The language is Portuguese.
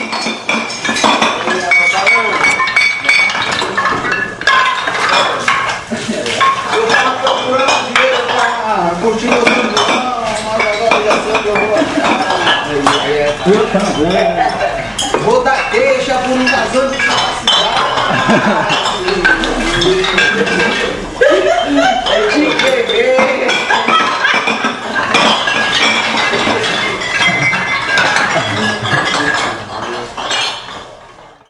Eu tava procurando dinheiro pra curtir o mundo, mas agora já sei onde eu vou. Eu também. Vou dar queixa por invasão de capacidade.